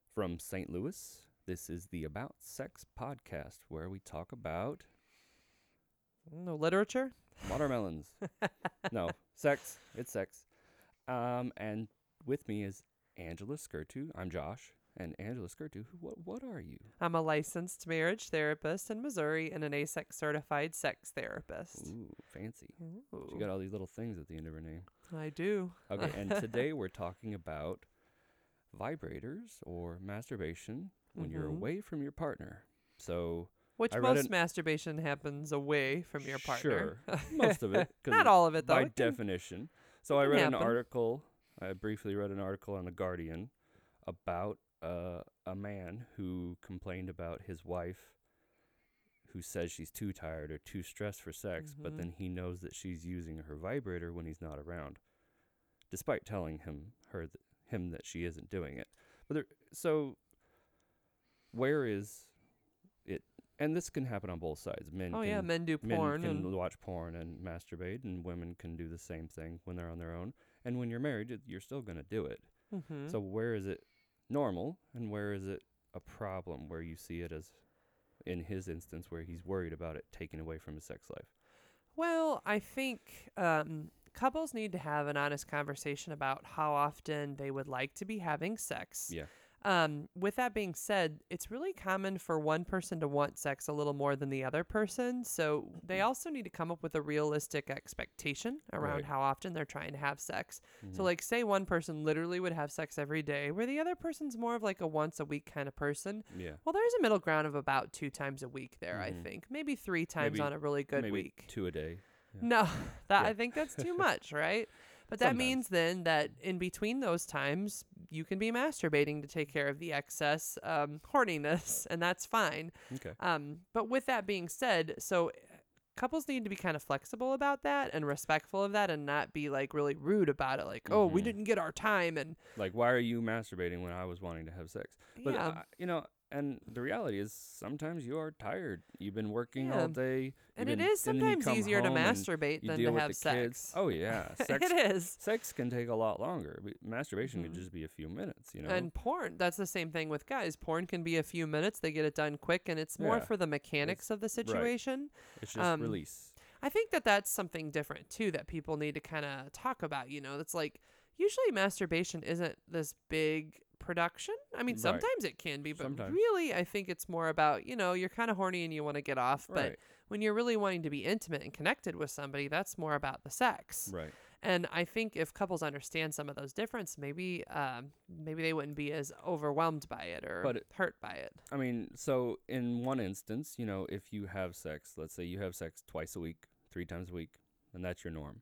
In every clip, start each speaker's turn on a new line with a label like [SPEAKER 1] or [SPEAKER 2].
[SPEAKER 1] From St. Louis, this is the About Sex podcast, where we talk about
[SPEAKER 2] No literature?
[SPEAKER 1] watermelons. No, sex. It's sex. And with me is Angela Skirtu. I'm Josh. And Angela Skirtu, what are you?
[SPEAKER 2] I'm a licensed marriage therapist in Missouri and an ASEX certified sex therapist.
[SPEAKER 1] Ooh, fancy.
[SPEAKER 2] Ooh,
[SPEAKER 1] She got all these little things at the end of her name.
[SPEAKER 2] I do.
[SPEAKER 1] Okay, and today we're talking about vibrators or masturbation when you're away from your partner. So
[SPEAKER 2] Which
[SPEAKER 1] I read
[SPEAKER 2] most masturbation happens away from your partner.
[SPEAKER 1] Sure, most of it. 'Cause
[SPEAKER 2] Not all of it, though.
[SPEAKER 1] by
[SPEAKER 2] It can-
[SPEAKER 1] definition. So I
[SPEAKER 2] can
[SPEAKER 1] read an
[SPEAKER 2] happen.
[SPEAKER 1] article. I briefly read an article on The Guardian about a man who complained about his wife who says she's too tired or too stressed for sex, but then he knows that she's using her vibrator when he's not around, despite telling him that she isn't doing it. But so where is it? And this can happen on both sides. Men
[SPEAKER 2] do porn.
[SPEAKER 1] Men can
[SPEAKER 2] and
[SPEAKER 1] watch porn and masturbate, and women can do the same thing when they're on their own. And when you're married, you're still going to do it. So where is it normal, and where is it a problem, where you see it as, in his instance, where he's worried about it taking away from his sex life?
[SPEAKER 2] Well, I think couples need to have an honest conversation about how often they would like to be having sex.
[SPEAKER 1] Yeah.
[SPEAKER 2] With that being said, it's really common for one person to want sex a little more than the other person. So they also need to come up with a realistic expectation around
[SPEAKER 1] Right.
[SPEAKER 2] how often they're trying to have sex. So like say one person literally would have sex every day where the other person's more of like a once a week kind of person.
[SPEAKER 1] Yeah.
[SPEAKER 2] Well, there's a middle ground of about 2 times a week there, I think. Maybe 3 times
[SPEAKER 1] Maybe-
[SPEAKER 2] on a really good
[SPEAKER 1] Maybe
[SPEAKER 2] week.
[SPEAKER 1] 2 a day. Yeah.
[SPEAKER 2] No, that
[SPEAKER 1] Yeah.
[SPEAKER 2] I think that's too much, right? But that
[SPEAKER 1] Sometimes.
[SPEAKER 2] means then that in between those times, you can be masturbating to take care of the excess horniness, and that's fine.
[SPEAKER 1] Okay.
[SPEAKER 2] But with that being said, so couples need to be kind of flexible about that and respectful of that and not be like really rude about it. Like, oh, we didn't get our time. And
[SPEAKER 1] Like, why are you masturbating when I was wanting to have sex? But,
[SPEAKER 2] yeah.
[SPEAKER 1] And the reality is sometimes you are tired. You've been working
[SPEAKER 2] Yeah.
[SPEAKER 1] all day.
[SPEAKER 2] And
[SPEAKER 1] you've
[SPEAKER 2] it
[SPEAKER 1] been-
[SPEAKER 2] is
[SPEAKER 1] and then you
[SPEAKER 2] sometimes
[SPEAKER 1] come
[SPEAKER 2] easier to
[SPEAKER 1] home and
[SPEAKER 2] masturbate
[SPEAKER 1] you
[SPEAKER 2] than
[SPEAKER 1] deal
[SPEAKER 2] to
[SPEAKER 1] with
[SPEAKER 2] have
[SPEAKER 1] the
[SPEAKER 2] sex.
[SPEAKER 1] kids. Oh, yeah.
[SPEAKER 2] It is.
[SPEAKER 1] Sex can take a lot longer. Masturbation could just be a few minutes,
[SPEAKER 2] And porn, that's the same thing with guys. Porn can be a few minutes. They get it done quick, and it's more
[SPEAKER 1] Yeah.
[SPEAKER 2] for the mechanics of the situation.
[SPEAKER 1] It's just release.
[SPEAKER 2] I think that that's something different, too, that people need to kind of talk about. It's like usually masturbation isn't this big production. I mean,
[SPEAKER 1] Right.
[SPEAKER 2] sometimes it can be, but
[SPEAKER 1] Sometimes.
[SPEAKER 2] really I think it's more about, you're kind of horny and you want to get off. But
[SPEAKER 1] Right.
[SPEAKER 2] when you're really wanting to be intimate and connected with somebody, that's more about the sex.
[SPEAKER 1] Right.
[SPEAKER 2] And I think if couples understand some of those differences, maybe they wouldn't be as overwhelmed by it or hurt by it.
[SPEAKER 1] I mean, so in one instance, if you have sex, let's say you have sex twice a week, 3 times a week, and that's your norm.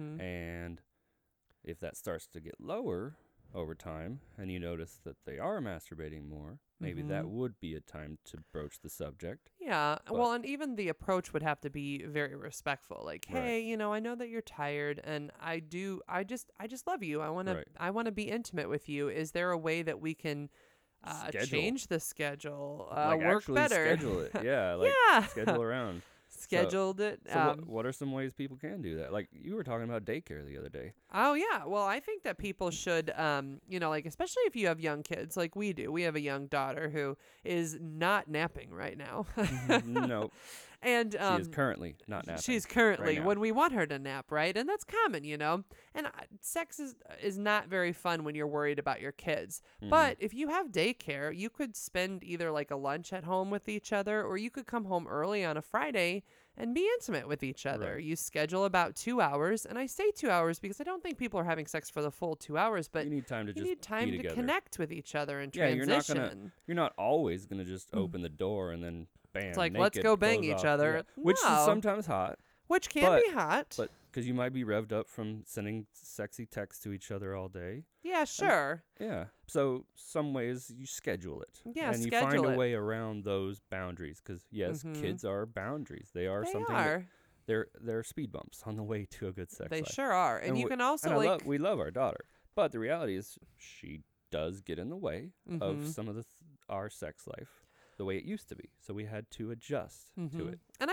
[SPEAKER 1] And if that starts to get lower over time and you notice that they are masturbating more, maybe that would be a time to broach the subject.
[SPEAKER 2] Yeah. Well, and even the approach would have to be very respectful. Like, hey, I know that you're tired and I just love you. I want to be intimate with you. Is there a way that we can change the schedule,
[SPEAKER 1] Like
[SPEAKER 2] work
[SPEAKER 1] actually
[SPEAKER 2] better?
[SPEAKER 1] schedule it. Yeah. Like
[SPEAKER 2] Yeah.
[SPEAKER 1] schedule around.
[SPEAKER 2] Scheduled it.
[SPEAKER 1] So what are some ways people can do that? Like you were talking about daycare the other day.
[SPEAKER 2] Oh, yeah. Well, I think that people should, like, especially if you have young kids like we do. We have a young daughter who is not napping right now.
[SPEAKER 1] No.
[SPEAKER 2] And
[SPEAKER 1] She is currently not napping.
[SPEAKER 2] she's currently
[SPEAKER 1] right now.
[SPEAKER 2] when we want her to nap, right? And that's common, And sex is not very fun when you're worried about your kids. But if you have daycare, you could spend either like a lunch at home with each other, or you could come home early on a Friday and be intimate with each other.
[SPEAKER 1] Right.
[SPEAKER 2] You schedule about 2 hours, and I say 2 hours because I don't think people are having sex for the full 2 hours, but
[SPEAKER 1] you need time to
[SPEAKER 2] you
[SPEAKER 1] just
[SPEAKER 2] need time
[SPEAKER 1] be
[SPEAKER 2] to
[SPEAKER 1] together.
[SPEAKER 2] connect with each other and
[SPEAKER 1] Yeah,
[SPEAKER 2] transition.
[SPEAKER 1] you're not always gonna just open the door and then bam.
[SPEAKER 2] It's like,
[SPEAKER 1] naked,
[SPEAKER 2] let's go bang
[SPEAKER 1] clothes
[SPEAKER 2] each
[SPEAKER 1] off.
[SPEAKER 2] other.
[SPEAKER 1] Yeah. Which is
[SPEAKER 2] No.
[SPEAKER 1] sometimes hot,
[SPEAKER 2] Which can
[SPEAKER 1] but-
[SPEAKER 2] be hot.
[SPEAKER 1] but because you might be revved up from sending sexy texts to each other all day.
[SPEAKER 2] Yeah, sure.
[SPEAKER 1] Yeah. So some ways you schedule it.
[SPEAKER 2] Yeah,
[SPEAKER 1] and you
[SPEAKER 2] schedule
[SPEAKER 1] find a
[SPEAKER 2] it.
[SPEAKER 1] way around those boundaries because yes, kids are boundaries. They are
[SPEAKER 2] They
[SPEAKER 1] something.
[SPEAKER 2] are.
[SPEAKER 1] They're speed bumps on the way to a good sex
[SPEAKER 2] They
[SPEAKER 1] life.
[SPEAKER 2] sure are. And you
[SPEAKER 1] we-
[SPEAKER 2] can also
[SPEAKER 1] and
[SPEAKER 2] like
[SPEAKER 1] we love our daughter, but the reality is she does get in the way of some of our sex life the way it used to be. So we had to adjust to it.
[SPEAKER 2] And I think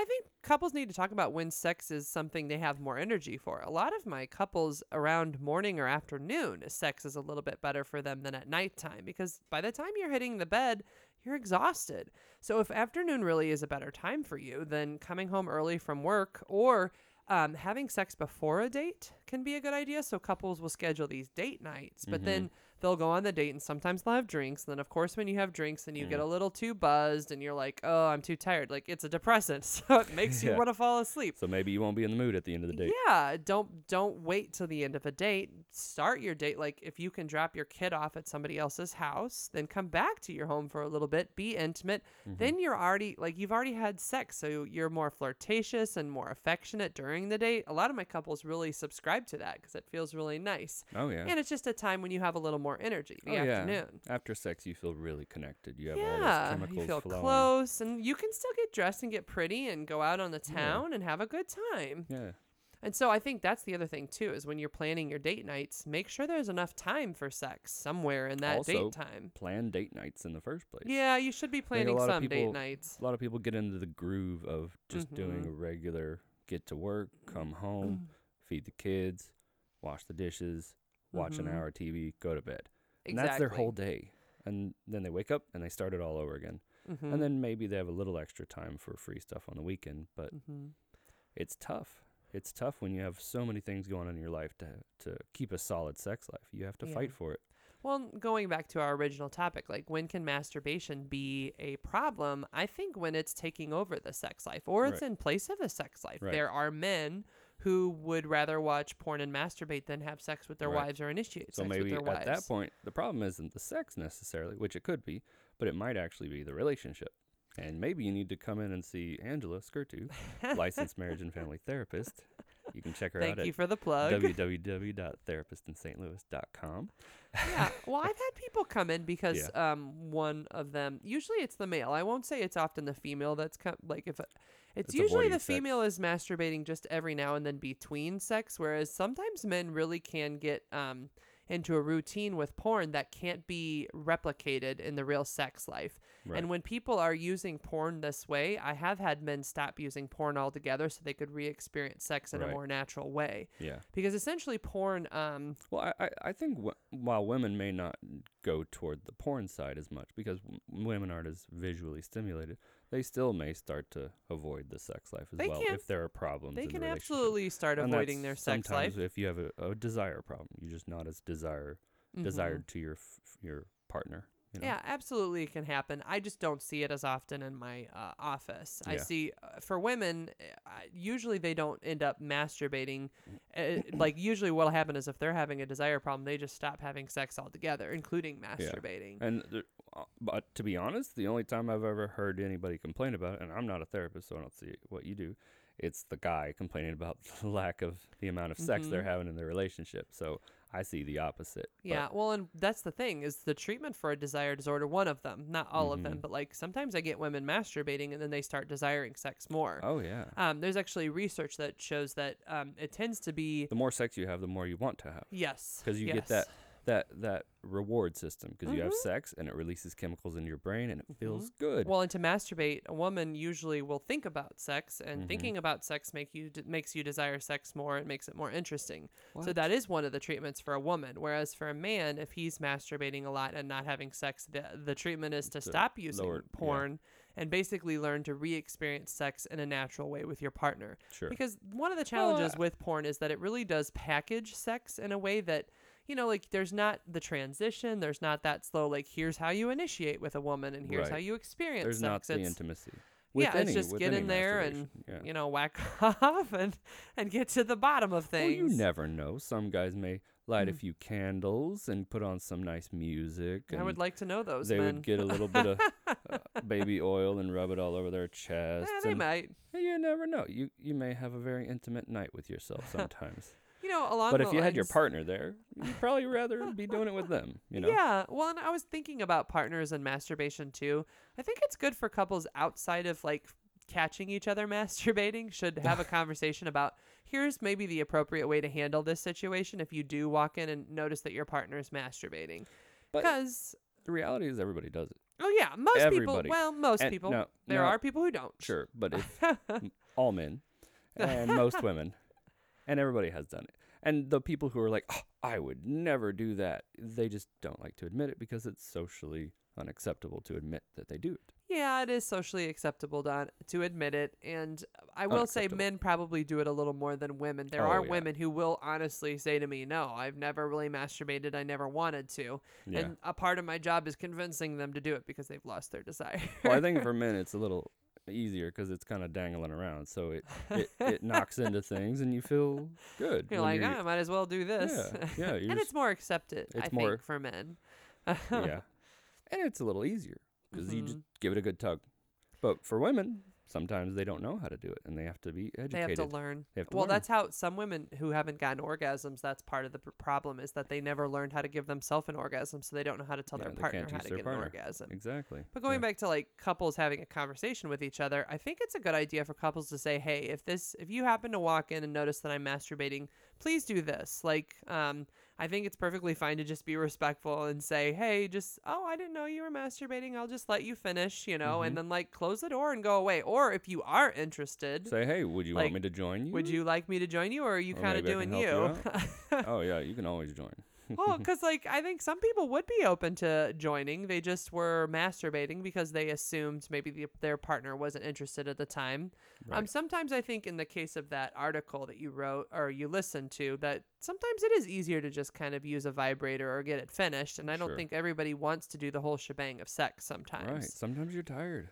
[SPEAKER 2] couples need to talk about when sex is something they have more energy for. A lot of my couples around morning or afternoon, sex is a little bit better for them than at nighttime because by the time you're hitting the bed, you're exhausted. So if afternoon really is a better time for you, then coming home early from work or having sex before a date can be a good idea. So couples will schedule these date nights, but then they'll go on the date and sometimes they'll have drinks. And then, of course, when you have drinks and you get a little too buzzed and you're like, oh, I'm too tired. Like, it's a depressant. So it makes you want to fall asleep.
[SPEAKER 1] So maybe you won't be in the mood at the end of the date.
[SPEAKER 2] Yeah. Don't wait till the end of a date. Start your date. Like, if you can drop your kid off at somebody else's house, then come back to your home for a little bit. Be intimate. Then you're already, like, you've already had sex. So you're more flirtatious and more affectionate during the date. A lot of my couples really subscribe to that because it feels really nice.
[SPEAKER 1] Oh, yeah.
[SPEAKER 2] And it's just a time when you have a little more energy in the afternoon.
[SPEAKER 1] After sex, you feel really connected. You have all
[SPEAKER 2] Yeah,
[SPEAKER 1] those chemicals
[SPEAKER 2] you feel
[SPEAKER 1] flowing.
[SPEAKER 2] close, and you can still get dressed and get pretty and go out on the town and have a good time.
[SPEAKER 1] Yeah.
[SPEAKER 2] And so I think that's the other thing too, is when you're planning your date nights, make sure there's enough time for sex somewhere in that
[SPEAKER 1] Also,
[SPEAKER 2] date time.
[SPEAKER 1] plan date nights in the first place.
[SPEAKER 2] Yeah, you should be planning some date nights.
[SPEAKER 1] A lot of people get into the groove of just doing a regular get to work, come home, feed the kids, wash the dishes, watch an hour of TV, go to bed. And that's their whole day. And then they wake up and they start it all over again. And then maybe they have a little extra time for free stuff on the weekend. But it's tough. It's tough when you have so many things going on in your life to keep a solid sex life. You have to fight for it.
[SPEAKER 2] Well, going back to our original topic, like when can masturbation be a problem? I think when it's taking over the sex life or it's in place of the sex life.
[SPEAKER 1] Right.
[SPEAKER 2] There are men who would rather watch porn and masturbate than have sex with their wives or initiate sex with their wives.
[SPEAKER 1] So maybe at that point, the problem isn't the sex necessarily, which it could be, but it might actually be the relationship. And maybe you need to come in and see Angela Skirtu, licensed marriage and family therapist. You can check her out
[SPEAKER 2] Thank you
[SPEAKER 1] at
[SPEAKER 2] for the plug.
[SPEAKER 1] www.therapistinstlouis.com.
[SPEAKER 2] Yeah. Well, I've had people come in because one of them, usually it's the male. I won't say it's often the female that's like if it's usually the female is masturbating just every now and then between sex, whereas sometimes men really can get into a routine with porn that can't be replicated in the real sex life.
[SPEAKER 1] Right.
[SPEAKER 2] And when people are using porn this way, I have had men stop using porn altogether so they could re-experience sex in a more natural way.
[SPEAKER 1] Yeah.
[SPEAKER 2] Because essentially porn...
[SPEAKER 1] well, I think while women may not go toward the porn side as much because women aren't as visually stimulated, they still may start to avoid the sex life as well if there are problems.
[SPEAKER 2] They
[SPEAKER 1] in
[SPEAKER 2] can
[SPEAKER 1] the
[SPEAKER 2] absolutely start avoiding their sex life.
[SPEAKER 1] Sometimes if you have a desire problem, you're just not as desired to your partner. You know?
[SPEAKER 2] Yeah, absolutely it can happen. I just don't see it as often in my office. I see for women, usually they don't end up masturbating. Like usually what'll happen is if they're having a desire problem, they just stop having sex altogether, including masturbating.
[SPEAKER 1] Yeah. And but to be honest, the only time I've ever heard anybody complain about it, and I'm not a therapist, so I don't see what you do, it's the guy complaining about the lack of the amount of sex they're having in their relationship. So I see the opposite.
[SPEAKER 2] Yeah, well, and that's the thing is the treatment for a desire disorder, one of them, not all of them, but like sometimes I get women masturbating and then they start desiring sex more.
[SPEAKER 1] Oh, yeah.
[SPEAKER 2] There's actually research that shows that it tends to be...
[SPEAKER 1] The more sex you have, the more you want to have.
[SPEAKER 2] Yes.
[SPEAKER 1] Because you get that reward system because you have sex and it releases chemicals in your brain and it feels good.
[SPEAKER 2] Well, and to masturbate, a woman usually will think about sex, and thinking about sex makes you desire sex more. It makes it more interesting.
[SPEAKER 1] What?
[SPEAKER 2] So that is one of the treatments for a woman. Whereas for a man, if he's masturbating a lot and not having sex, the treatment is to stop using porn and basically learn to re-experience sex in a natural way with your partner.
[SPEAKER 1] Sure.
[SPEAKER 2] Because one of the challenges with porn is that it really does package sex in a way that, you know, like there's not the transition, there's not that slow, like here's how you initiate with a woman and here's how you experience
[SPEAKER 1] there's
[SPEAKER 2] sex.
[SPEAKER 1] There's not the intimacy.
[SPEAKER 2] It's just get in there and, you know, whack off and get to the bottom of things.
[SPEAKER 1] Well, you never know. Some guys may light a few candles and put on some nice music. And
[SPEAKER 2] I would like to know those
[SPEAKER 1] they
[SPEAKER 2] men.
[SPEAKER 1] would get a little bit of baby oil and rub it all over their chest.
[SPEAKER 2] Yeah, they might.
[SPEAKER 1] You never know. You may have a very intimate night with yourself sometimes.
[SPEAKER 2] You know, along
[SPEAKER 1] but
[SPEAKER 2] the
[SPEAKER 1] if you had
[SPEAKER 2] lines-
[SPEAKER 1] your partner there, you'd probably rather be doing it with them, you know?
[SPEAKER 2] Yeah. Well, and I was thinking about partners and masturbation too. I think it's good for couples outside of like catching each other masturbating should have a conversation about here's maybe the appropriate way to handle this situation if you do walk in and notice that your partner is masturbating. Because
[SPEAKER 1] the reality is everybody does it.
[SPEAKER 2] most
[SPEAKER 1] Everybody.
[SPEAKER 2] people, well, most people.
[SPEAKER 1] No,
[SPEAKER 2] there are people who don't.
[SPEAKER 1] Sure, but if all men and most women, and everybody has done it. And the people who are like, oh, I would never do that, they just don't like to admit it because it's socially unacceptable to admit that they do it.
[SPEAKER 2] Yeah, it is socially acceptable to admit it. And I will say
[SPEAKER 1] Unacceptable.
[SPEAKER 2] men probably do it a little more than women. There
[SPEAKER 1] Oh,
[SPEAKER 2] are
[SPEAKER 1] yeah.
[SPEAKER 2] women who will honestly say to me, no, I've never really masturbated. I never wanted to.
[SPEAKER 1] Yeah.
[SPEAKER 2] And a part of my job is convincing them to do it because they've lost their desire.
[SPEAKER 1] Well, I think for men it's a little easier because it's kind of dangling around, so it knocks into things and you feel good.
[SPEAKER 2] You're
[SPEAKER 1] when
[SPEAKER 2] like, I might as well do this.
[SPEAKER 1] Yeah, you're
[SPEAKER 2] And
[SPEAKER 1] just,
[SPEAKER 2] it's more accepted,
[SPEAKER 1] it's
[SPEAKER 2] I
[SPEAKER 1] more-
[SPEAKER 2] think, for men.
[SPEAKER 1] yeah, and it's a little easier because you just
[SPEAKER 2] Mhm.
[SPEAKER 1] give it a good tug. But for women, sometimes they don't know how to do it and they have to be
[SPEAKER 2] They
[SPEAKER 1] educated.
[SPEAKER 2] have to learn.
[SPEAKER 1] They have to
[SPEAKER 2] Well,
[SPEAKER 1] learn.
[SPEAKER 2] that's how some women who haven't gotten orgasms, that's part of the problem is that they never learned how to give themselves an orgasm, so they don't know how to tell
[SPEAKER 1] Yeah,
[SPEAKER 2] their
[SPEAKER 1] they
[SPEAKER 2] partner
[SPEAKER 1] can't
[SPEAKER 2] how
[SPEAKER 1] teach
[SPEAKER 2] to
[SPEAKER 1] their
[SPEAKER 2] get
[SPEAKER 1] partner.
[SPEAKER 2] an orgasm.
[SPEAKER 1] Exactly.
[SPEAKER 2] But going
[SPEAKER 1] Yeah.
[SPEAKER 2] back to like couples having a conversation with each other, I think it's a good idea for couples to say, "Hey, if you happen to walk in and notice that I'm masturbating, please do this." Like, I think it's perfectly fine to just be respectful and say, "Hey, I didn't know you were masturbating. I'll just let you finish,
[SPEAKER 1] Mhm.
[SPEAKER 2] and then like close the door and go away." Or if you are interested,
[SPEAKER 1] Say, hey, would you
[SPEAKER 2] like,
[SPEAKER 1] want me to join you?
[SPEAKER 2] would you like me to join you, or are you
[SPEAKER 1] Or
[SPEAKER 2] kind of
[SPEAKER 1] maybe I can
[SPEAKER 2] doing
[SPEAKER 1] help
[SPEAKER 2] you?
[SPEAKER 1] Oh yeah, you can always join.
[SPEAKER 2] Well, because like I think some people would be open to joining. They just were masturbating because they assumed maybe their partner wasn't interested at the time.
[SPEAKER 1] Right.
[SPEAKER 2] Sometimes I think in the case of that article that you wrote or you listened to, that sometimes it is easier to just kind of use a vibrator or get it finished. And I don't
[SPEAKER 1] Sure.
[SPEAKER 2] think everybody wants to do the whole shebang of sex sometimes.
[SPEAKER 1] Right. Sometimes you're tired.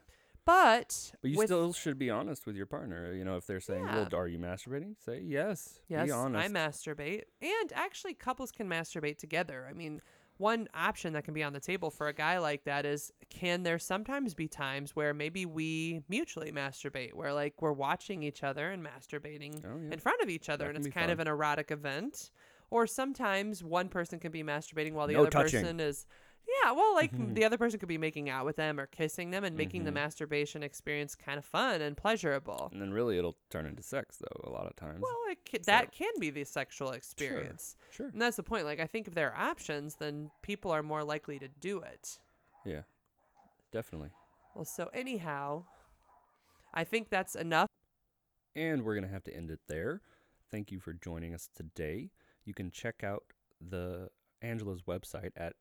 [SPEAKER 2] But
[SPEAKER 1] But you
[SPEAKER 2] with-
[SPEAKER 1] still should be honest with your partner. You know, if they're saying,
[SPEAKER 2] Yeah.
[SPEAKER 1] well, are you masturbating? Say yes.
[SPEAKER 2] Yes,
[SPEAKER 1] Be honest.
[SPEAKER 2] I masturbate. And actually, couples can masturbate together. I mean, one option that can be on the table for a guy like that is, can there sometimes be times where maybe we mutually masturbate, where like we're watching each other and masturbating
[SPEAKER 1] Oh, yeah.
[SPEAKER 2] in front of each other,
[SPEAKER 1] That
[SPEAKER 2] and
[SPEAKER 1] can
[SPEAKER 2] it's
[SPEAKER 1] be
[SPEAKER 2] kind of
[SPEAKER 1] fun.
[SPEAKER 2] an erotic event. Or sometimes one person can be masturbating while the
[SPEAKER 1] No
[SPEAKER 2] other
[SPEAKER 1] touching.
[SPEAKER 2] person is. Yeah, well, like the other person could be making out with them or kissing them and making the
[SPEAKER 1] Mhm.
[SPEAKER 2] masturbation experience kind of fun and pleasurable.
[SPEAKER 1] And then really it'll turn into sex, though, a lot of times.
[SPEAKER 2] Well, that can be the sexual experience.
[SPEAKER 1] Sure.
[SPEAKER 2] And that's the point. Like, I think if there are options, then people are more likely to do it.
[SPEAKER 1] Yeah. Definitely.
[SPEAKER 2] Well, so anyhow, I think that's enough.
[SPEAKER 1] And we're going to have to end it there. Thank you for joining us today. You can check out Angela's website at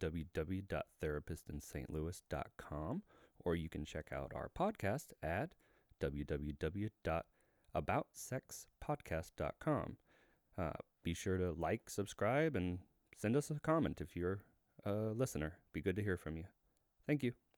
[SPEAKER 1] www.therapistinstlouis.com, or you can check out our podcast at www.aboutsexpodcast.com. Be sure to like, subscribe, and send us a comment if you're a listener. Be good to hear from you. Thank you.